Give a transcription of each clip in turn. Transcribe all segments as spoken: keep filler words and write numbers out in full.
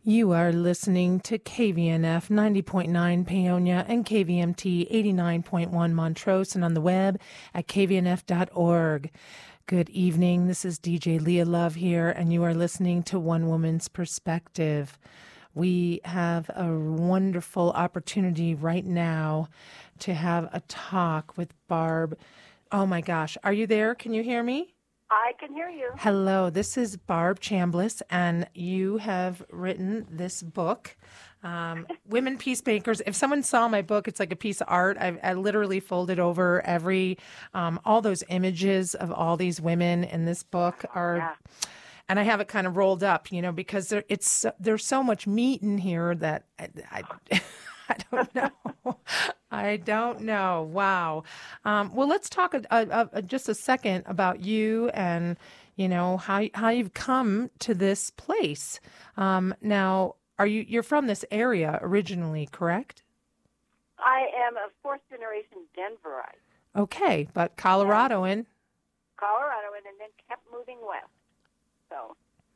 You are listening to K V N F ninety point nine Paonia and K V M T eighty-nine point one Montrose and on the web at k v n f dot org. Good evening. This is D J Leah Love here, and you are listening to One Woman's Perspective. We have a wonderful opportunity right now to have a talk with Barb. Oh my gosh. Are you there? Can you hear me? I can hear you. Hello, this is Barb Chambliss, and you have written this book, um, Women Peacemakers. If someone saw my book, it's like a piece of art. I, I literally folded over every, um, all those images of all these women in this book are, Yeah. and I have it kind of rolled up, you know, because there, it's there's so much meat in here that I, I, I don't know. I don't know. Wow. Um, well, let's talk a, a, a, just a second about you and, you know, how how you've come to this place. Um, now, are you you're from this area originally, correct? I am a fourth generation Denverite. Okay, but Coloradoan. Colorado, and then kept moving west. So.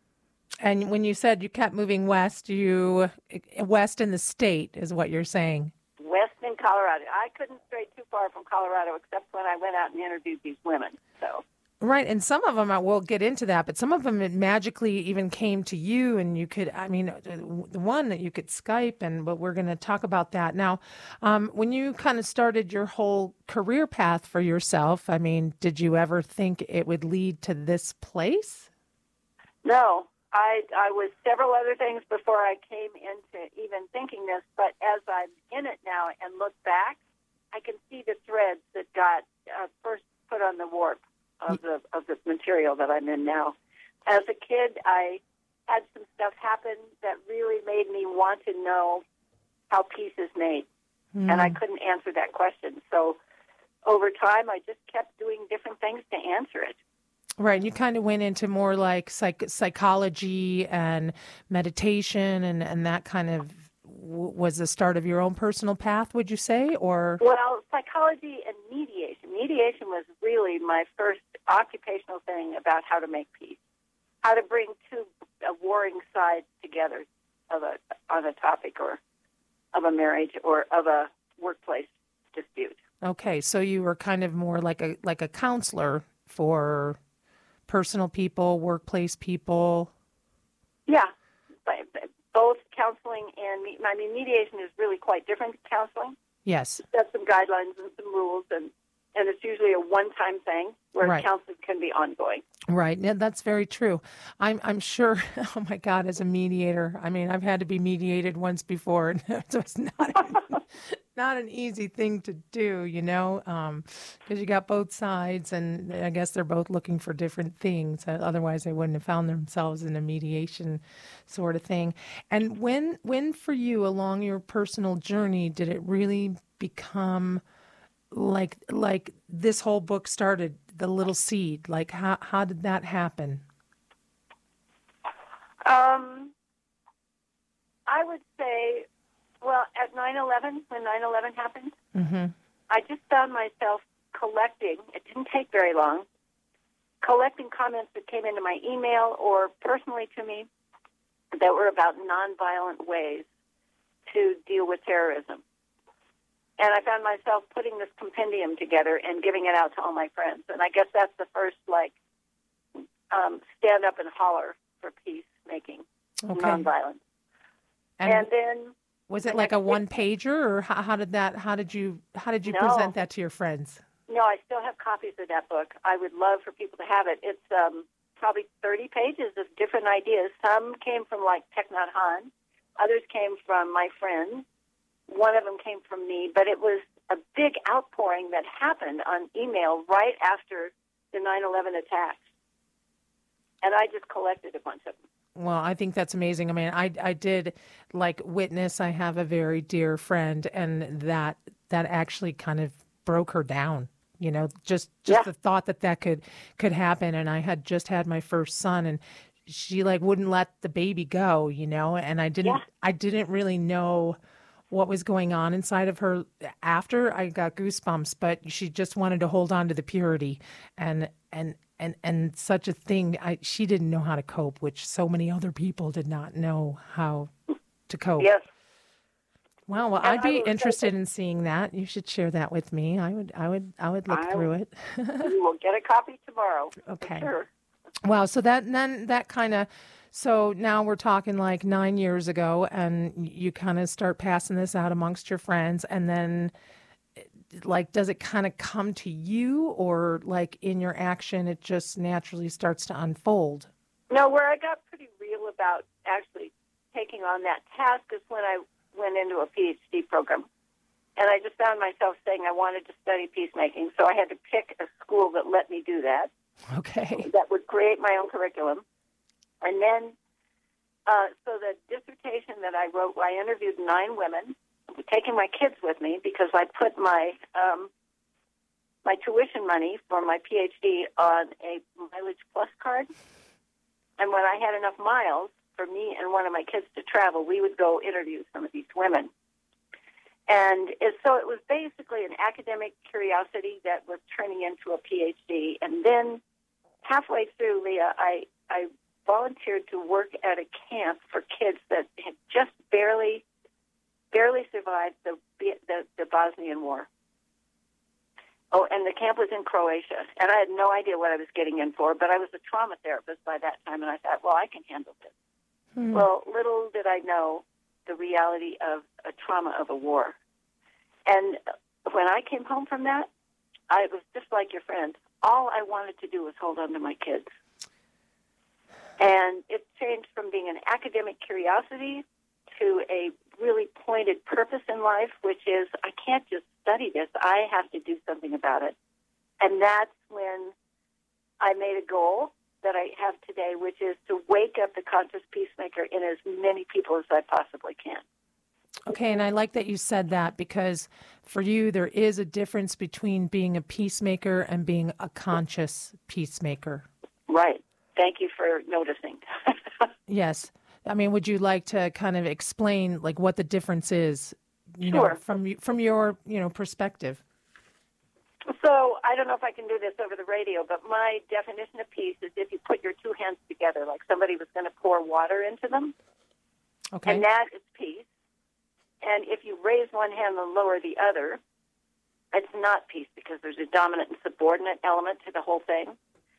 And when you said you kept moving west, you west in the state is what you're saying. West in Colorado. I couldn't stray too far from Colorado except when I went out and interviewed these women. So. Right, and some of them, I will get into that, but some of them it magically even came to you, and you could, I mean, the one that you could Skype, and but we're going to talk about that. Now, um, when you kind of started your whole career path for yourself, I mean, did you ever think it would lead to this place? No. I, I was several other things before I came into even thinking this, but as I'm in it now and look back, I can see the threads that got uh, first put on the warp of the of the material that I'm in now. As a kid, I had some stuff happen that really made me want to know how peace is made, mm. and I couldn't answer that question. So over time, I just kept doing different things to answer it. Right. You kind of went into more like psych- psychology and meditation and, and that kind of w- was the start of your own personal path, would you say? Or Well, psychology and mediation. Mediation was really my first occupational thing about how to make peace, how to bring two uh, warring sides together of a on a topic or of a marriage or of a workplace dispute. Okay. So you were kind of more like a like a counselor for personal people, workplace people. Yeah, but both counseling and, I mean, mediation is really quite different than counseling. Yes. It sets some guidelines and some rules, and, and it's usually a one-time thing, whereas right. counseling can be ongoing. Right. Yeah, that's very true. I'm I'm sure, oh my God, as a mediator, I mean, I've had to be mediated once before, and so it's not not an easy thing to do, you know, um, because you got both sides, and I guess they're both looking for different things. Otherwise, they wouldn't have found themselves in a mediation sort of thing. And when, when for you along your personal journey, did it really become like like this whole book started, the little seed? Like, how how did that happen? Um, I would say, well, at nine eleven, when nine eleven happened, mm-hmm. I just found myself collecting, it didn't take very long, collecting comments that came into my email or personally to me that were about nonviolent ways to deal with terrorism. And I found myself putting this compendium together and giving it out to all my friends. And I guess that's the first, like, um, stand up and holler for peacemaking, okay. nonviolence. And, and then was it like a one pager, or how, how did that? How did you? How did you no. present that to your friends? No, I still have copies of that book. I would love for people to have it. It's um, probably thirty pages of different ideas. Some came from, like, Thich Nhat Hanh. Others came from my friends. One of them came from me, but it was a big outpouring that happened on email right after the nine eleven attacks. And I just collected a bunch of them. Well, I think that's amazing. I mean, I I did like witness. I have a very dear friend, and that that actually kind of broke her down. You know, just just yeah. the thought that that could could happen. And I had just had my first son, and she like wouldn't let the baby go. You know, and I didn't yeah. I didn't really know what was going on inside of her after. I got goosebumps, but she just wanted to hold on to the purity, and and and and such a thing. I, she didn't know how to cope, which so many other people did not know how to cope. Yes. Wow. Well, And I'd I be will say interested that in seeing that. You should share that with me. I would. I would. I would look I through it. you will get a copy tomorrow. Okay. For sure. Wow. So that then that kind of. So now we're talking like nine years ago, and you kind of start passing this out amongst your friends, and then, like, does it kind of come to you, or like in your action, it just naturally starts to unfold? No, where I got pretty real about actually taking on that task is when I went into a PhD program. And I just found myself saying I wanted to study peacemaking, so I had to pick a school that let me do that. Okay. That would create my own curriculum. And then, uh, so the dissertation that I wrote, I interviewed nine women, taking my kids with me because I put my um, my tuition money for my PhD on a Mileage Plus card. And when I had enough miles for me and one of my kids to travel, we would go interview some of these women. And it, so it was basically an academic curiosity that was turning into a PhD. And then halfway through, Leah, I, I volunteered to work at a camp for kids that had just barely, barely survived the, the, the Bosnian War. Oh, and the camp was in Croatia. And I had no idea what I was getting in for, but I was a trauma therapist by that time, and I thought, well, I can handle this. Hmm. Well, little did I know the reality of a trauma of a war. And when I came home from that, I was just like your friend. All I wanted to do was hold on to my kids. And it changed from being an academic curiosity to a really pointed purpose in life, which is I can't just study this. I have to do something about it. And that's when I made a goal that I have today, which is to wake up the conscious peacemaker in as many people as I possibly can. Okay, and I like that you said that because for you, there is a difference between being a peacemaker and being a conscious peacemaker. Right. Thank you for noticing. Yes. I mean, would you like to kind of explain like what the difference is, you sure. know, from from your, you know, perspective? So I don't know if I can do this over the radio, but my definition of peace is if you put your two hands together, like somebody was going to pour water into them. Okay. And that is peace. And if you raise one hand and lower the other, it's not peace because there's a dominant and subordinate element to the whole thing.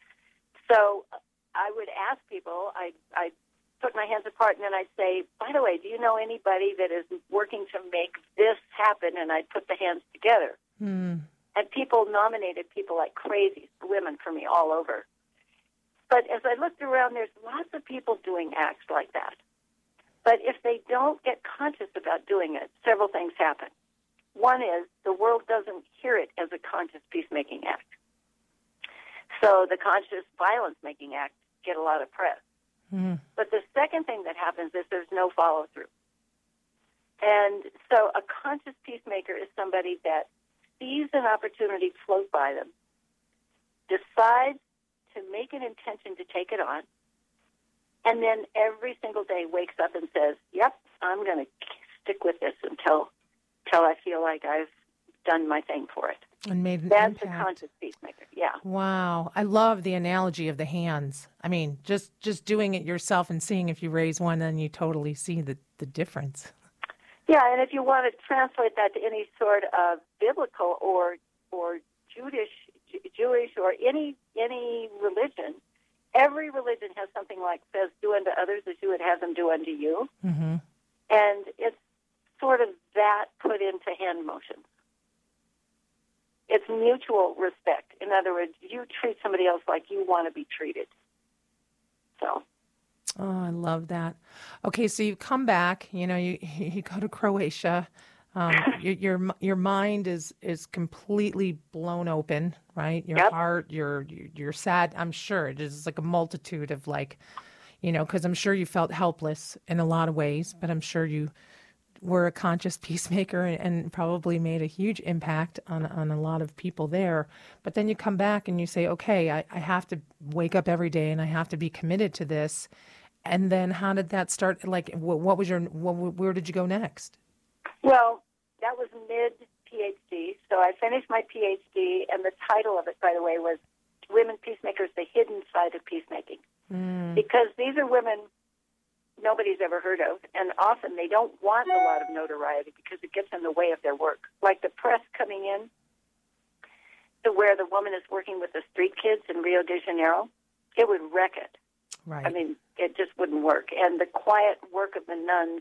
So I would ask people, I I put my hands apart, and then I'd say, by the way, do you know anybody that is working to make this happen? And I'd put the hands together. Hmm. And people nominated people like crazy, women for me all over. But as I looked around, there's lots of people doing acts like that. But if they don't get conscious about doing it, several things happen. One is the world doesn't hear it as a conscious peacemaking act. So the conscious violence-making acts get a lot of press. Mm-hmm. But the second thing that happens is there's no follow-through. And so a conscious peacemaker is somebody that sees an opportunity float by them, decides to make an intention to take it on, and then every single day wakes up and says, yep, I'm going to stick with this until, until I feel like I've done my thing for it. And made an That's impact. a conscious peacemaker, yeah. Wow. I love the analogy of the hands. I mean, just, just doing it yourself and seeing if you raise one, then you totally see the, the difference. Yeah, and if you want to translate that to any sort of biblical or or Jewish, Jewish or any any religion, every religion has something like says, "Do unto others as you would have them do unto you," Mm-hmm. and it's sort of that put into hand motions. It's mutual respect. In other words, you treat somebody else like you want to be treated. So. Oh, I love that. Okay, so you come back. You know, you you go to Croatia. Um, your, your your mind is is completely blown open, right? Your Yep. heart, you're you're sad. I'm sure it is like a multitude of like, you know, because I'm sure you felt helpless in a lot of ways, but I'm sure you were a conscious peacemaker and, and probably made a huge impact on on a lot of people there. But then you come back and you say, okay, I, I have to wake up every day and I have to be committed to this. And then how did that start? Like, what, what was your, what, where did you go next? Well, that was mid-PhD. So I finished my PhD, and the title of it, by the way, was women peacemakers the hidden side of peacemaking. Mm. Because these are women nobody's ever heard of, and often they don't want a lot of notoriety because it gets in the way of their work. Like the press coming in to where the woman is working with the street kids in Rio de Janeiro, it would wreck it. Right. I mean, it just wouldn't work. And the quiet work of the nuns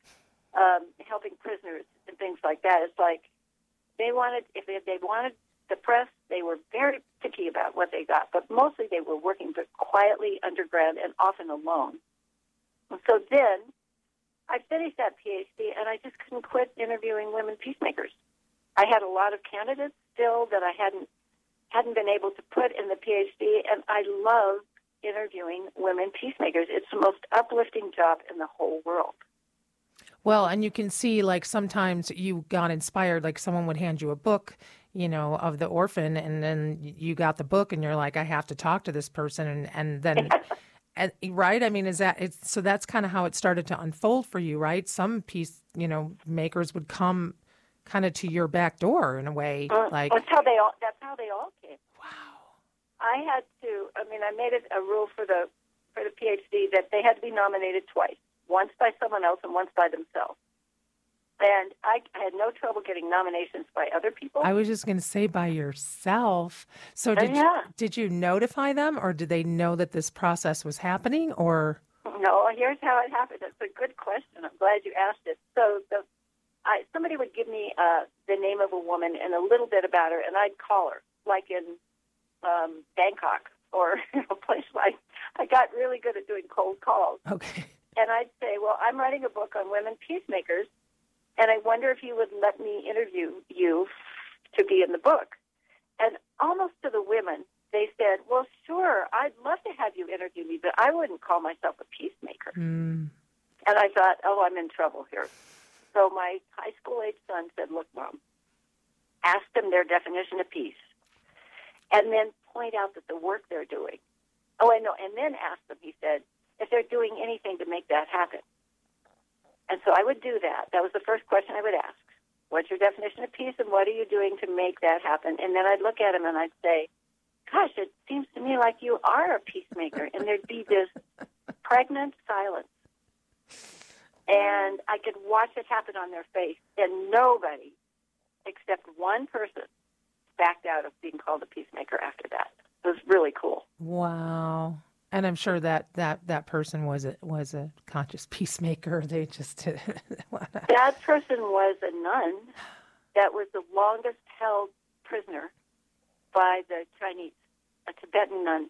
um, helping prisoners and things like that, it's like they wanted, if they, they wanted the press, they were very picky about what they got, but mostly they were working very quietly underground and often alone. And so then I finished that PhD, and I just couldn't quit interviewing women peacemakers. I had a lot of candidates still that I hadn't hadn't been able to put in the PhD, and I love interviewing women peacemakers. It's the most uplifting job in the whole world. Well, and you can see, like, sometimes you got inspired, like someone would hand you a book, you know, of the orphan, and then you got the book, and you're like, I have to talk to this person, and, and then... And, right? I mean, is that it's so that's kind of how it started to unfold for you, right? Some peace, you know, makers would come kind of to your back door in a way. Uh, like that's how they all. That's how they all came. Wow. I had to. I mean, I made it a rule for the for the PhD that they had to be nominated twice, once by someone else and once by themselves. And I, I had no trouble getting nominations by other people. I was just going to say by yourself. So did yeah. you, did you notify them, or did they know that this process was happening, or? No, here's how it happened. It's a good question. I'm glad you asked it. So the, I, somebody would give me uh, the name of a woman and a little bit about her, and I'd call her, like in um, Bangkok or a place like. I got really good at doing cold calls. Okay. And I'd say, well, I'm writing a book on women peacemakers, and I wonder if you would let me interview you to be in the book. And almost to the women, they said, well, sure, I'd love to have you interview me, but I wouldn't call myself a peacemaker. Mm. And I thought, oh, I'm in trouble here. So my high school-age son said, look, Mom, ask them their definition of peace, and then point out that the work they're doing. Oh, I know, and then ask them, he said, if they're doing anything to make that happen. And so I would do that. That was the first question I would ask. What's your definition of peace, and what are you doing to make that happen? And then I'd look at him and I'd say, gosh, it seems to me like you are a peacemaker. And there'd be this pregnant silence. And I could watch it happen on their face. And nobody, except one person, backed out of being called a peacemaker after that. It was really cool. Wow. And I'm sure that, that, that person was a, was a conscious peacemaker. They just that person was a nun that was the longest held prisoner by the Chinese, a Tibetan nun.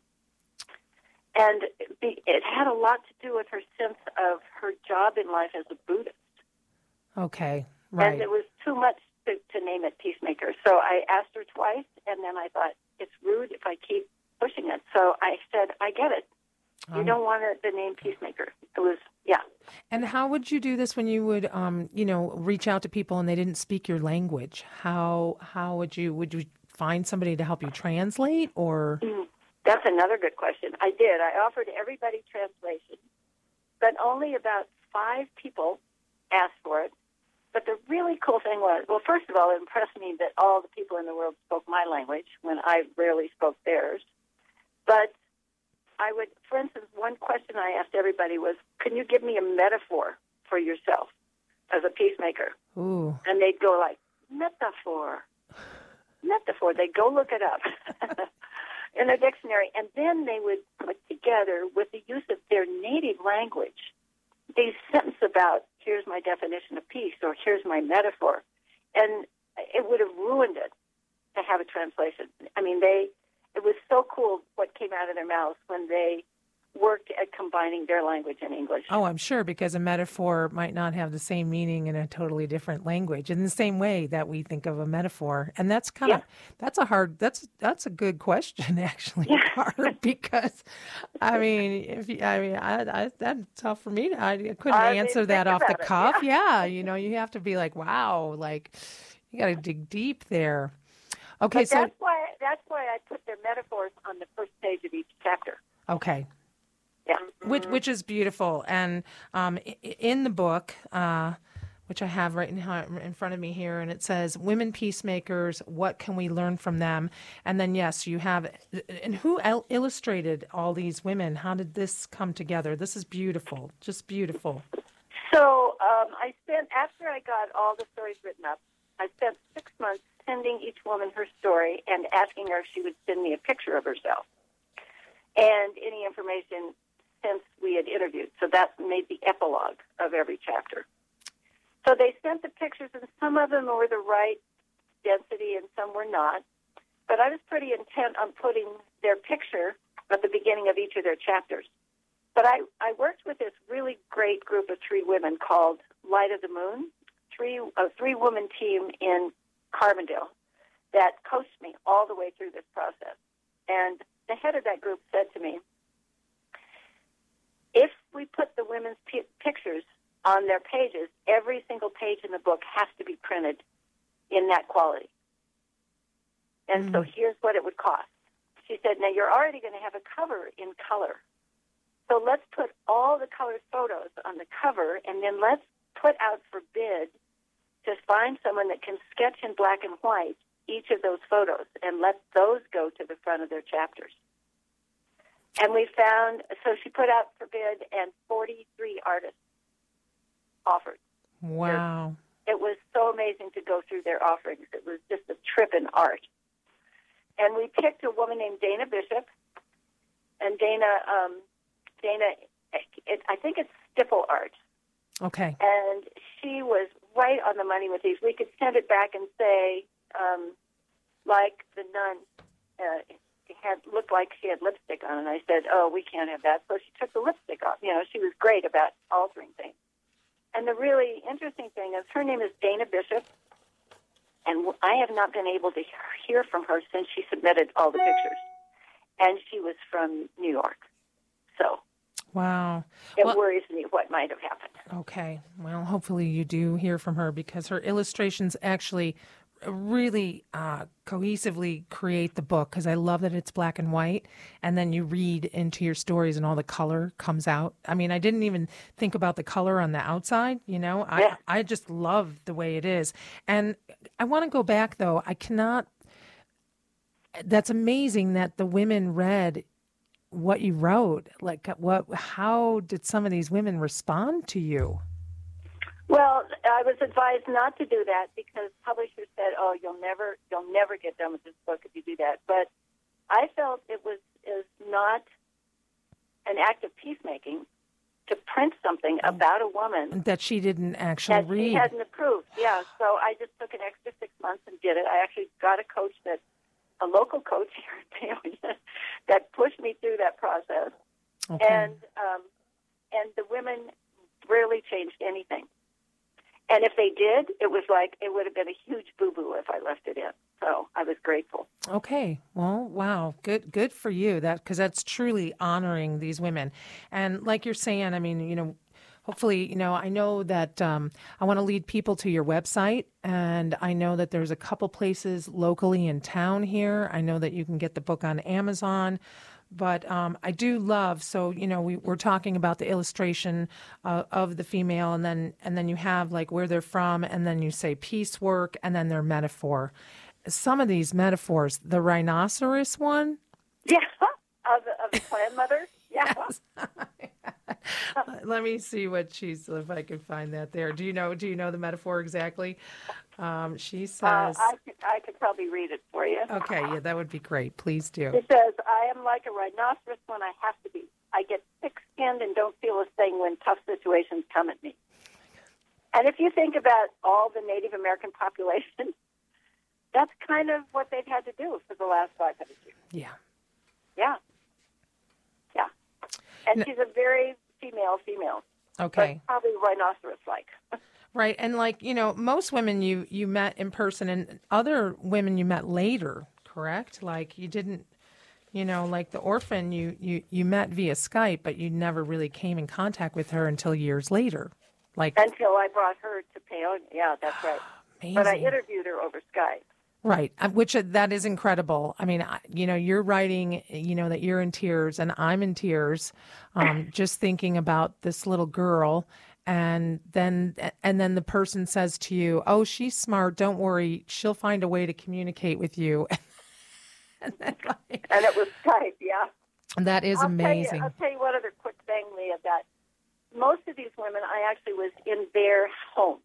And it, it had a lot to do with her sense of her job in life as a Buddhist. Okay, right. And it was too much to, to name it peacemaker. So I asked her twice, and then I thought, it's rude if I keep pushing it. So I said, I get it. You um, don't want the name peacemaker. It was, yeah. And how would you do this when you would, um, you know, reach out to people and they didn't speak your language? How how would you, would you find somebody to help you translate, or? Mm, that's another good question. I did. I offered everybody translation, but only about five people asked for it. But the really cool thing was, well, first of all, it impressed me that all the people in the world spoke my language when I rarely spoke theirs. But I would, for instance, one question I asked everybody was, can you give me a metaphor for yourself as a peacemaker? Ooh. And they'd go like, metaphor, metaphor. They'd go look it up in a dictionary. And then they would put together, with the use of their native language, these sentences about, here's my definition of peace, or here's my metaphor. And it would have ruined it to have a translation. I mean, they... It was so cool what came out of their mouths when they worked at combining their language and English. Oh, I'm sure, because a metaphor might not have the same meaning in a totally different language, in the same way that we think of a metaphor. And that's kind of, yeah. that's a hard, that's that's a good question, actually, yeah. hard, because, I mean, if you, I mean, I, I, that's tough for me. To, I couldn't I answer mean, that off the cuff. It, yeah. yeah, you know, you have to be like, wow, like, you got to dig deep there. Okay, but so that's why that's why I put their metaphors on the first page of each chapter. Okay. Yeah. Which which is beautiful, and um, in the book, uh, which I have right in, in front of me here, and it says, Women Peacemakers, What Can We Learn from Them? And then, yes, you have, and who il- illustrated all these women? How did this come together? This is beautiful, just beautiful. So um, I spent, after I got all the stories written up, I spent six months sending each woman her story and asking her if she would send me a picture of herself and any information since we had interviewed. So that made the epilogue of every chapter. So they sent the pictures, and some of them were the right density and some were not. But I was pretty intent on putting their picture at the beginning of each of their chapters. But I, I worked with this really great group of three women called Light of the Moon, three a three-woman team in Carbondale that coached me all the way through this process. And the head of that group said to me, if we put the women's p- pictures on their pages, every single page in the book has to be printed in that quality. And mm-hmm. so here's what it would cost. She said, now you're already going to have a cover in color. So let's put all the colored photos on the cover, and then let's put out for bid to find someone that can sketch in black and white each of those photos, and let those go to the front of their chapters. And we found, so she put out for bid, and forty-three artists offered. Wow. It was so amazing to go through their offerings. It was just a trip in art. And we picked a woman named Dana Bishop, and Dana, um, Dana, it, I think it's stipple art. Okay. And she was right on the money with these. We could send it back and say, um, like the nun uh, had looked like she had lipstick on, and I said, "Oh, we can't have that." So she took the lipstick off. You know, she was great about altering things. And the really interesting thing is, her name is Dana Bishop, and I have not been able to hear from her since she submitted all the pictures. And she was from New York, so. Wow. It well, worries me what might have happened. Okay. Well, hopefully you do hear from her, because her illustrations actually really uh, cohesively create the book, because I love that it's black and white, and then you read into your stories and all the color comes out. I mean, I didn't even think about the color on the outside, you know. I, yeah. I just love the way it is. And I want to go back, though. I cannot... That's amazing that the women read what you wrote. Like, what? How did some of these women respond to you? Well, I was advised not to do that because publishers said, "Oh, you'll never, you'll never get done with this book if you do that." But I felt it was is not an act of peacemaking to print something about a woman that she didn't actually that read. She hadn't approved. Yeah, so I just took an extra six months and did it. I actually got a coach that, a local coach here in Paonia, that pushed me through that process. Okay. And um, and the women rarely changed anything. And if they did, it was like it would have been a huge boo-boo if I left it in. So I was grateful. Okay. Well, wow. Good good for you. That because that's truly honoring these women. And like you're saying, I mean, you know, hopefully, you know, I know that um, I want to lead people to your website, and I know that there's a couple places locally in town here. I know that you can get the book on Amazon. But um, I do love, so, you know, we, we're talking about the illustration uh, of the female, and then and then you have, like, where they're from, and then you say piecework, and then their metaphor. Some of these metaphors, the rhinoceros one. Yeah, of, of the clan mother. Yeah. Yes. Let me see what she's, if I can find that there. Do you know, do you know the metaphor exactly? Um, she says... Uh, I, could, I could probably read it for you. Okay, yeah, that would be great. Please do. It says, I am like a rhinoceros when I have to be. I get thick-skinned and don't feel a thing when tough situations come at me. And if you think about all the Native American population, that's kind of what they've had to do for the last five hundred years. Yeah. Yeah. Yeah. And no. she's a very female female. Okay. But probably rhinoceros-like. Right. And like, you know, most women you, you met in person, and other women you met later, correct? Like you didn't, you know, like the orphan you, you, you met via Skype, but you never really came in contact with her until years later. Like Until I brought her to Paonia. Yeah, that's right. Amazing. But I interviewed her over Skype. Right, which uh, that is incredible. I mean, you know, you're writing, you know, that you're in tears and I'm in tears, um, just thinking about this little girl and then and then the person says to you, "Oh, she's smart. Don't worry. She'll find a way to communicate with you." and, then, like, and it was Skype, yeah. That is I'll amazing. Tell you, I'll tell you one other quick thing, Leah, that most of these women, I actually was in their homes.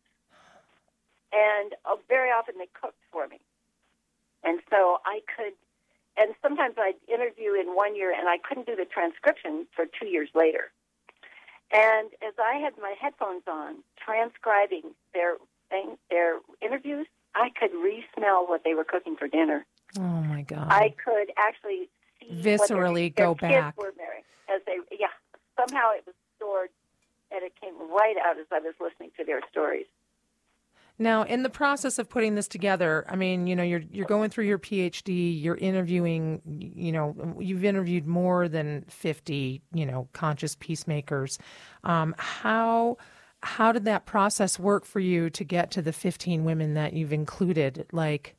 And uh, very often they cooked for me. And so I could, and sometimes I'd interview in one year and I couldn't do the transcription for two years later. And as I had my headphones on, transcribing their thing, their interviews, I could re-smell what they were cooking for dinner. Oh, my God. I could actually see viscerally what their, go their back. Kids were married as they, yeah, somehow it was stored and it came right out as I was listening to their stories. Now, in the process of putting this together, I mean, you know, you're you're going through your P H D, you're interviewing, you know, you've interviewed more than fifty, you know, conscious peacemakers. Um, how how did that process work for you to get to the fifteen women that you've included? Like,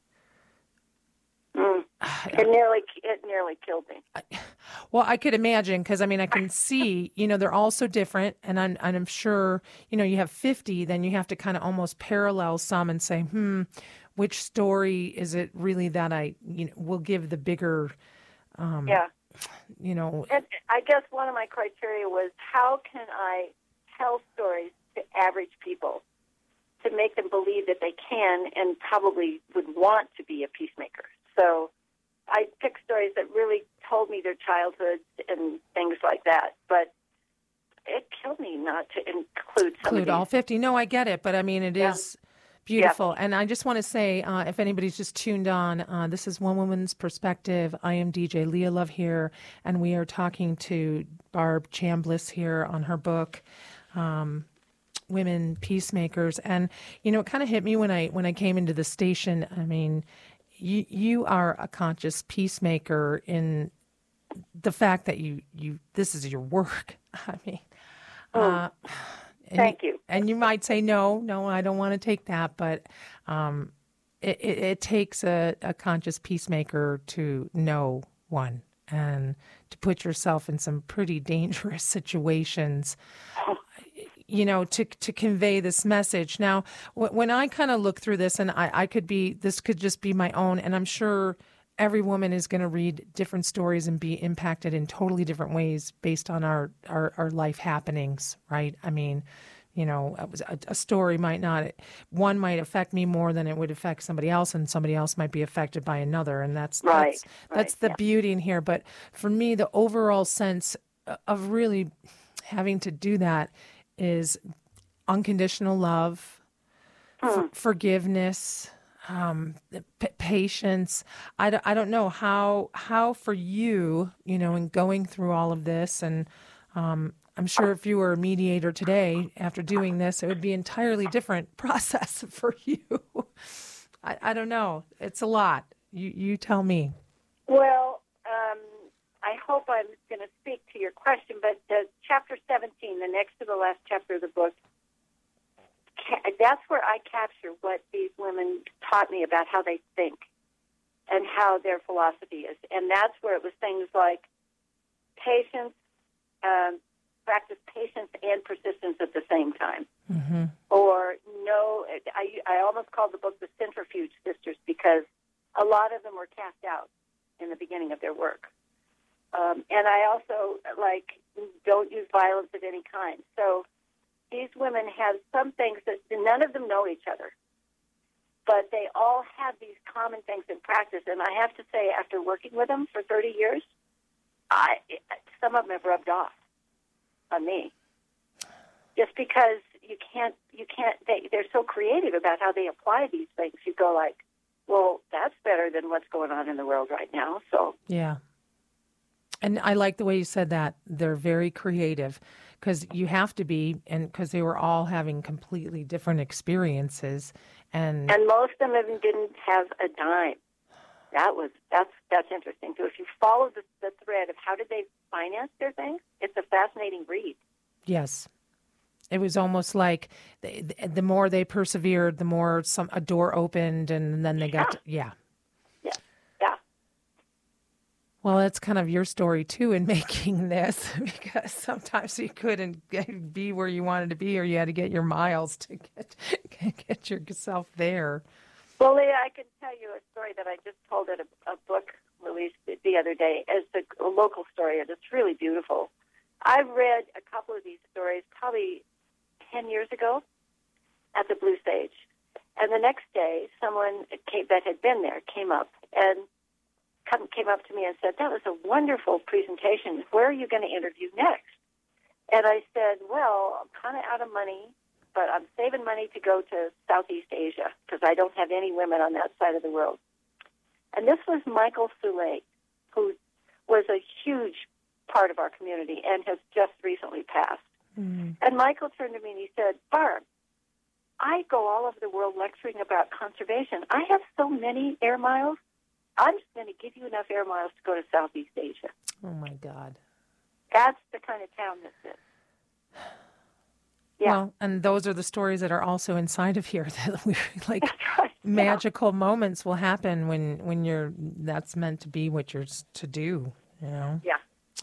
mm. it nearly it nearly killed me. I, well, I could imagine, because I mean, I can see, you know, they're all so different, and I'm and I'm sure, you know, you have fifty, then you have to kind of almost parallel some and say, hmm, which story is it really that I, you know, will give the bigger, um, yeah, you know. And I guess one of my criteria was, how can I tell stories to average people to make them believe that they can and probably would want to be a peacemaker. So I picked stories that really told me their childhoods and things like that. But it killed me not to include some Include of all these. fifty. No, I get it. But I mean, it Yeah. is beautiful. Yeah. And I just want to say, uh, if anybody's just tuned on, uh, this is One Woman's Perspective. I am D J Leah Love here, and we are talking to Barb Chambliss here on her book, um, Women Peacemakers. And, you know, it kind of hit me when I when I came into the station. I mean, you you are a conscious peacemaker in the fact that you, you this is your work. I mean, uh, Thank you. And you might say, no, no, I don't want to take that. But um, it, it, it takes a, a conscious peacemaker to know one and to put yourself in some pretty dangerous situations, you know, to to convey this message. Now, w- when I kind of look through this, and I, I could be, this could just be my own, and I'm sure every woman is going to read different stories and be impacted in totally different ways based on our, our, our life happenings, right? I mean, you know, a, a story might not, one might affect me more than it would affect somebody else, and somebody else might be affected by another. And that's, right, that's, right, that's the yeah. beauty in here. But for me, the overall sense of really having to do that is unconditional love, Hmm. f- forgiveness, um, p- patience. I, d- I don't know how, how for you, you know, in going through all of this, and um, I'm sure if you were a mediator today after doing this, it would be an entirely different process for you. I, I don't know. It's a lot. You, you tell me. Well, um, I hope I'm going to speak to your question, but the chapter seventeen, the next to the last chapter of the book, that's where I capture what these women taught me about how they think and how their philosophy is. And that's where it was things like patience, um, practice patience and persistence at the same time. Mm-hmm. Or no, I, I almost called the book The Centrifuge Sisters, because a lot of them were cast out in the beginning of their work. Um, and I also, like, don't use violence of any kind. So these women have some things that none of them know each other, but they all have these common things in practice. And I have to say, after working with them for thirty years, I, some of them have rubbed off on me. Just because you can't, you can't, they, they're so creative about how they apply these things. You go like, well, that's better than what's going on in the world right now. So yeah. And I like the way you said that. They're very creative, because you have to be, and because they were all having completely different experiences. And and most of them didn't have a dime. That was, that's, that's interesting. So if you follow the, the thread of how did they finance their things, it's a fascinating read. yes, it was almost like the, the more they persevered, the more some a door opened, and then they got, Yeah. to, yeah. Yeah, yeah. Well, that's kind of your story, too, in making this, because sometimes you couldn't get, be where you wanted to be, or you had to get your miles to get get yourself there. Well, Leah, I can tell you a story that I just told at a, a book released the other day. It's a, a local story, and it's really beautiful. I've read a couple of these stories probably ten years ago at the Blue Sage. And the next day, someone came, that had been there came up and come, came up to me and said, that was a wonderful presentation. Where are you going to interview next? And I said, well, I'm kind of out of money, but I'm saving money to go to Southeast Asia because I don't have any women on that side of the world. And this was Michael Soule, who was a huge part of our community and has just recently passed. Mm. And Michael turned to me and he said, Barb, I go all over the world lecturing about conservation. I have so many air miles. I'm just going to give you enough air miles to go to Southeast Asia. Oh, my God. That's the kind of town this is. Yeah. Well, and those are the stories that are also inside of here. That we like right. magical yeah. moments will happen when, when you're, that's meant to be what you're to do, you know? Yeah.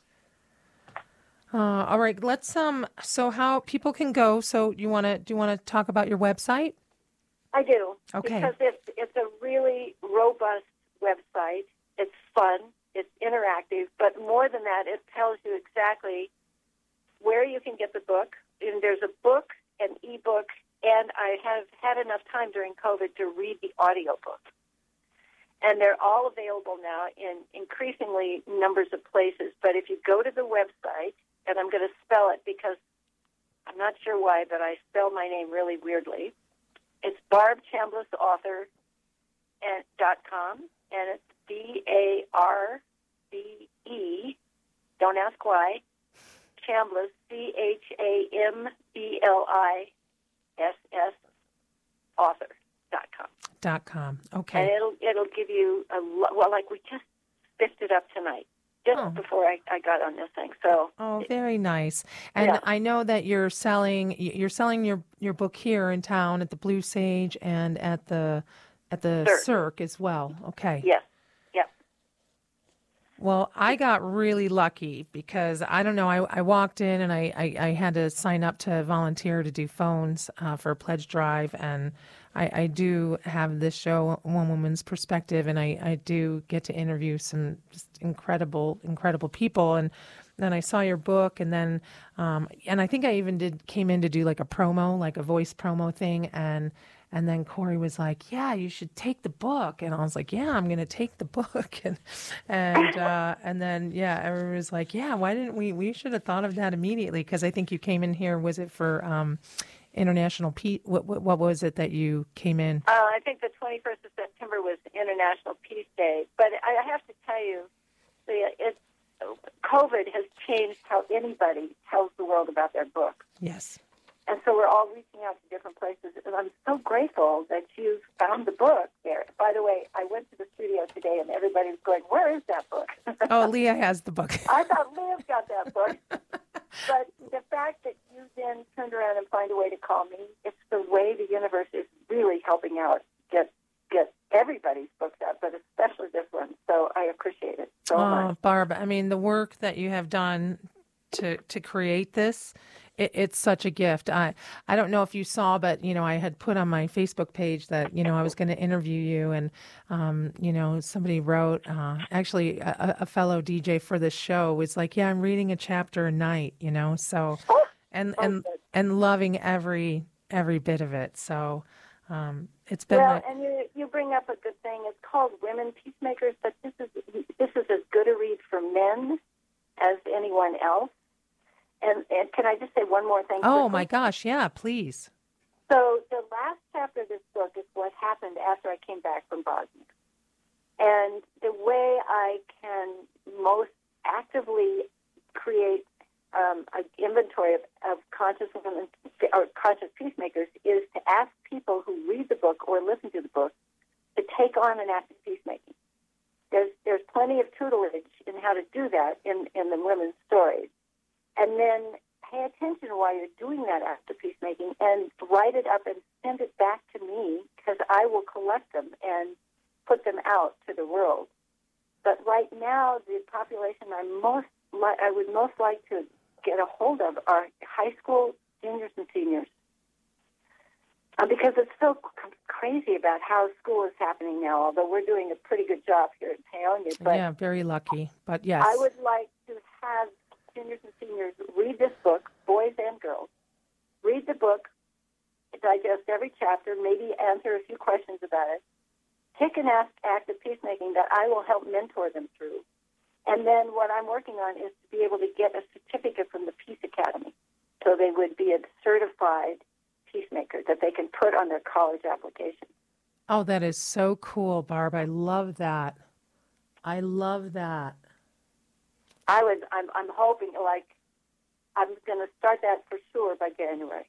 Uh, all right, let's, um, so how people can go. So you want to, do you want to talk about your website? I do. Okay. Because it's, it's a really robust website. It's fun. It's interactive. But more than that, it tells you exactly where you can get the book. And there's a book, an ebook, and I have had enough time during COVID to read the audiobook. And they're all available now in increasingly numbers of places. But if you go to the website, and I'm going to spell it because I'm not sure why, but I spell my name really weirdly. It's Barb Chambliss Author dot com, and it's B A R B E, don't ask why, Chambliss, C H A M B L I S S, author dot com. Dot com, okay. And it'll, it'll give you, a lo- well, like we just spiffed it up tonight. Just oh. before I, I got on this thing, so oh, very nice. And yeah. I know that you're selling you're selling your, your book here in town at the Blue Sage and at the at the Cirque, Cirque as well. Okay. Yes. Yeah. Well, I got really lucky because I don't know. I, I walked in and I, I, I had to sign up to volunteer to do phones uh, for a pledge drive, and I, I do have this show, One Woman's Perspective, and I, I do get to interview some just incredible, incredible people. And then I saw your book, and then, um, and I think I even did came in to do like a promo, like a voice promo thing, and and then Corey was like, "Yeah, you should take the book," and I was like, "Yeah, I'm going to take the book," and and uh, and then yeah, everyone was like, "Yeah, why didn't we? We should have thought of that immediately," because I think you came in here. Was it for? Um, International Peace, what, what, what was it that you came in? Uh, I think the twenty-first of September was International Peace Day. But I have to tell you, Leah, it, COVID has changed how anybody tells the world about their book. Yes. And so we're all reaching out to different places. And I'm so grateful that you've found the book there. By the way, I went to the studio today, and everybody was going, where is that book? Oh, Leah has the book. I thought Leah's got that book. But the fact that you then turned around and find a way to call me, it's the way the universe is really helping out get get everybody's books out, but especially this one. So I appreciate it so oh, much. Barb, I mean, the work that you have done to to create this, it, it's such a gift. I I don't know if you saw, but, you know, I had put on my Facebook page that, you know, I was going to interview you, and, um, you know, somebody wrote, uh, actually a, a fellow D J for this show was like, yeah, I'm reading a chapter a night, you know, so, and, and, and loving every, every bit of it. So, um, it's been. Well, my... and you, you bring up a good thing. It's called Women Peacemakers, but this is, this is as good a read for men as anyone else. And, and can I just say one more thing? Oh, quickly? my gosh. Yeah, please. So the last chapter of this book is what happened after I came back from Bosnia. And the way I can most actively create um, an inventory of, of conscious women or conscious peacemakers is to ask people who read the book or listen to the book to take on an act of peacemaking. There's there's plenty of tutelage in how to do that in, in the women's stories. And then pay attention while you're doing that act of peacemaking and write it up and send it back to me, because I will collect them and put them out to the world. But right now, the population I'm most li- I would most like to get a hold of are high school juniors and seniors. Uh, because it's so c- crazy about how school is happening now, although we're doing a pretty good job here in Paonia. But yeah, very lucky. But yes. I would like to have juniors and seniors read this book, boys and girls. Read the book, digest every chapter, maybe answer a few questions about it. Take an act, act of peacemaking that I will help mentor them through. And then what I'm working on is to be able to get a certificate from the Peace Academy so they would be a certified peacemaker that they can put on their college application. Oh, that is so cool, Barb. I love that. I love that. I was, I'm, I'm hoping, like, I'm going to start that for sure by January.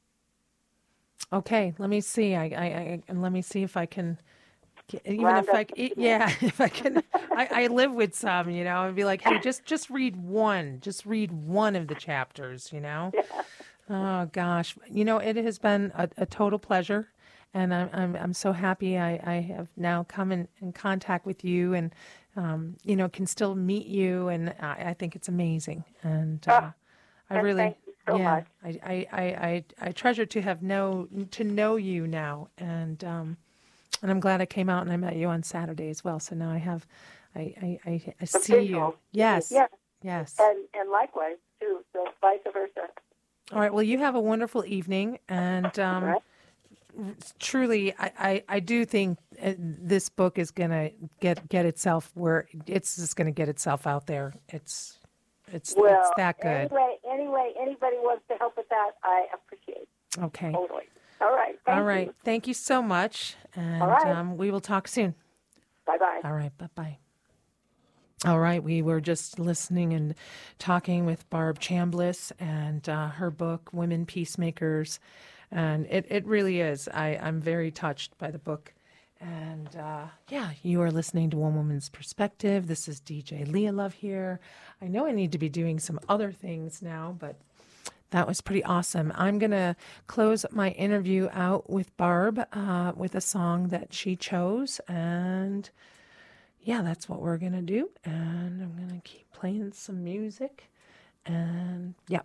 Okay, let me see. I, I, I and let me see if I can, get, even Round if I, up c- yeah, if I can. I, I live with some, you know, and be like, hey, just, just read one, just read one of the chapters, you know. Yeah. Oh gosh, you know, it has been a, a total pleasure, and I'm, I'm, I'm so happy I, I have now come in, in contact with you, and, um, you know, can still meet you, and I, I think it's amazing, and. Uh, Oh, I and really, thank you so yeah, much. I, I, I, I, I treasure to have know to know you now, and um, and I'm glad I came out and I met you on Saturday as well. So now I have, I, I, I, I A see you. visual. Yes, Yes. yes. And, and likewise, too, so vice versa. All right. Well, you have a wonderful evening, and um, All right. truly, I, I, I do think uh, this book is gonna get get itself where it's just gonna get itself out there. It's, it's, Well, it's that good. anyway, anyway, anybody wants to help with that, I appreciate. Okay. Totally. All right. Thank All right. you. Thank you so much, and All right. um, we will talk soon. Bye-bye. All right. Bye-bye. All right. We were just listening and talking with Barb Chambliss and uh, her book, Women Peacemakers. And it, it really is. I, I'm very touched by the book. And uh, yeah, you are listening to One Woman's Perspective. This is D J Leah Love here. I know I need to be doing some other things now, but that was pretty awesome. I'm going to close my interview out with Barb uh, with a song that she chose. And yeah, that's what we're going to do. And I'm going to keep playing some music. And yeah.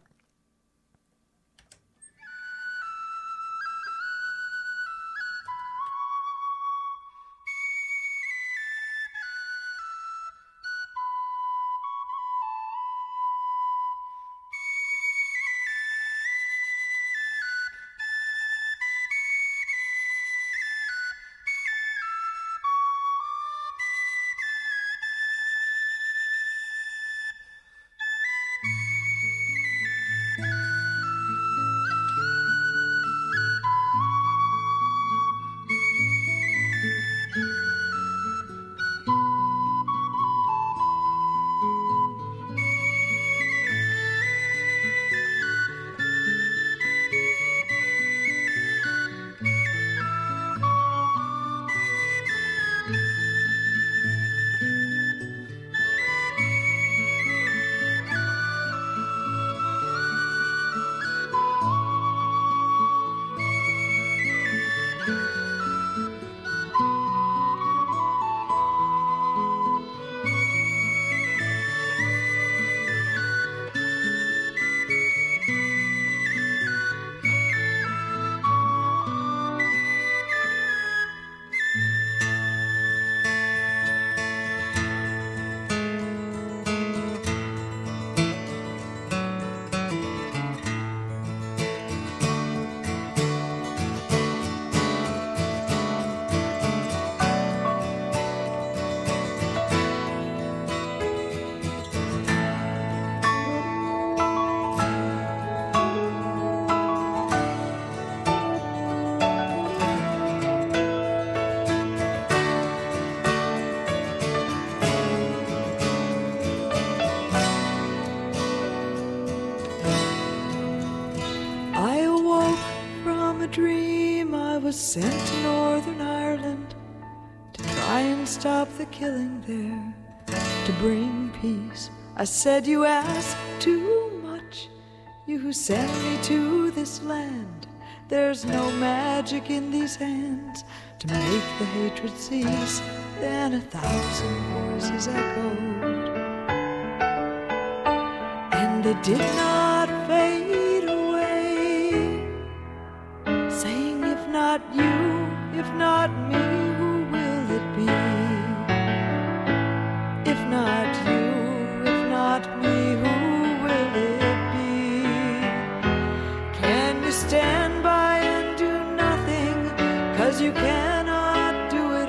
was sent to Northern Ireland to try and stop the killing there, to bring peace. I said, you ask too much, you who send me to this land. There's no magic in these hands to make the hatred cease. then a thousand voices echoed, and they did not fade away, saying, if not you, if not me, who will it be? If not you, if not me, who will it be? Can you stand by and do nothing, 'cause you cannot do it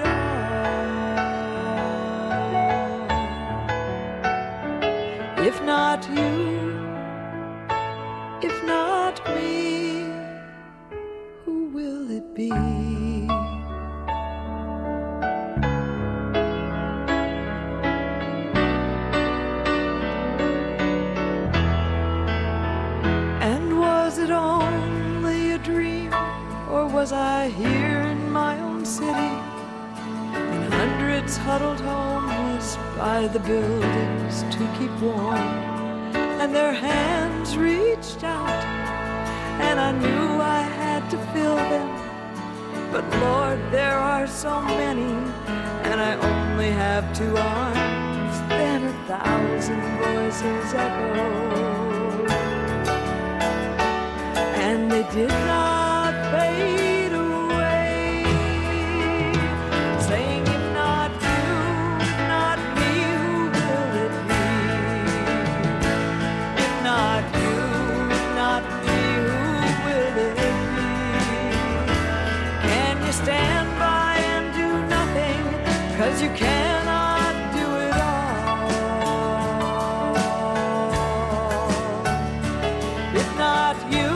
all? If not you, if not me, who will it be? And was it only a dream, or was I here in my own city, when hundreds huddled homeless by the buildings to keep warm, and their hands reached out, and I knew I had to fill them, but Lord, there are so many, and I only have two arms. Then a thousand voices echoed, and they did not fade away, saying, if not you, if not me, who will it be? If not you, if not me, who will it be? Can you stand by and do nothing, 'cause you cannot do it all? If not you,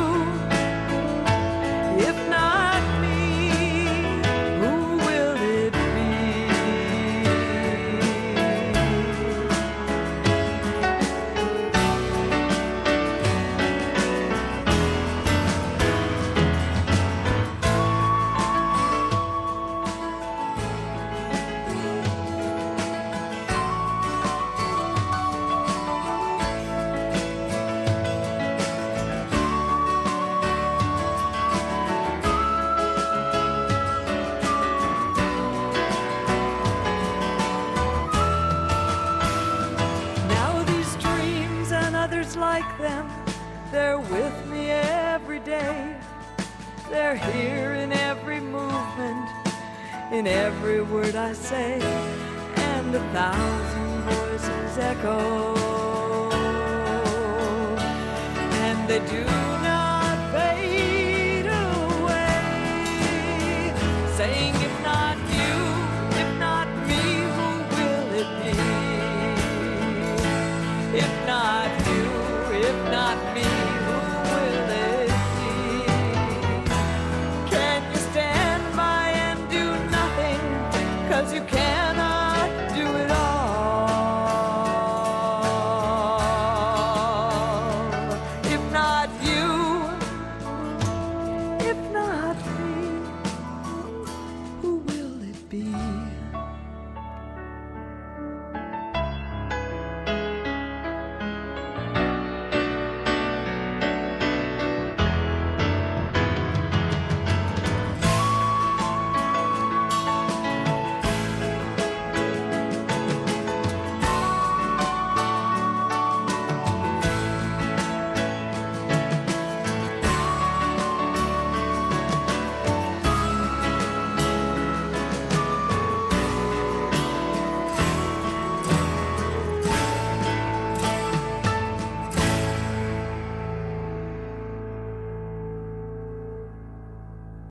if not me, who will it be? Now these dreams and others like them, they're with me every day. They're here in every movement, in every word I say, and a thousand voices echo, and they do